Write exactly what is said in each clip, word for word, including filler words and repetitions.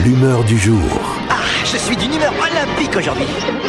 l'humeur du jour. Ah, je suis d'une humeur olympique aujourd'hui.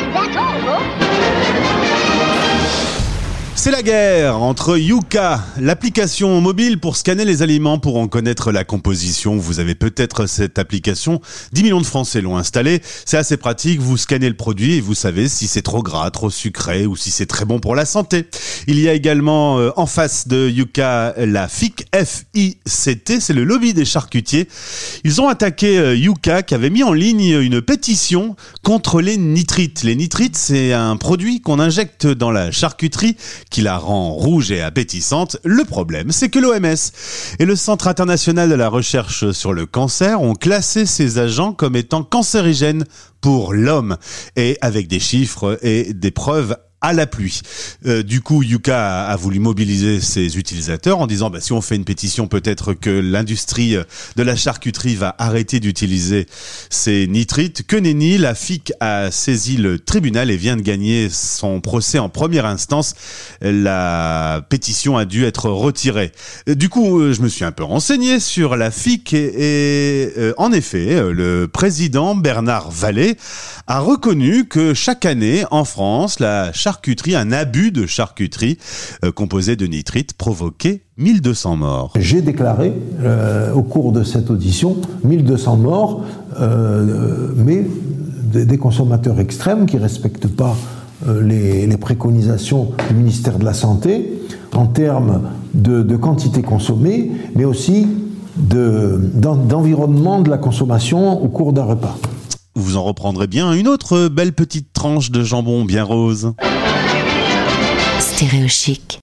C'est la guerre entre Yuka, l'application mobile pour scanner les aliments pour en connaître la composition. Vous avez peut-être cette application, dix millions de Français l'ont installée. C'est assez pratique, vous scannez le produit et vous savez si c'est trop gras, trop sucré ou si c'est très bon pour la santé. Il y a également euh, en face de Yuka la F I C, F I C T, c'est le lobby des charcutiers. Ils ont attaqué euh, Yuka qui avait mis en ligne une pétition contre les nitrites. Les nitrites, c'est un produit qu'on injecte dans la charcuterie qui la rend rouge et appétissante. Le problème, c'est que l'O M S et le Centre international de la recherche sur le cancer ont classé ces agents comme étant cancérigènes pour l'homme, et avec des chiffres et des preuves à la pluie. Euh, du coup, Yuka a, a voulu mobiliser ses utilisateurs en disant bah, si on fait une pétition, peut-être que l'industrie de la charcuterie va arrêter d'utiliser ces nitrites. Que nenni, la F I C a saisi le tribunal et vient de gagner son procès en première instance. La pétition a dû être retirée. Du coup, je me suis un peu renseigné sur la F I C et, et euh, en effet, le président Bernard Vallée a reconnu que chaque année en France, la charcuterie, un abus de charcuterie euh, composé de nitrites provoquait mille deux cents morts. J'ai déclaré euh, au cours de cette audition mille deux cents morts, euh, mais des, des consommateurs extrêmes qui ne respectent pas euh, les, les préconisations du ministère de la Santé en termes de, de quantité consommée, mais aussi de, d'en, d'environnement de la consommation au cours d'un repas. Vous en reprendrez bien une autre belle petite tranche de jambon bien rose. Stéréo Chic.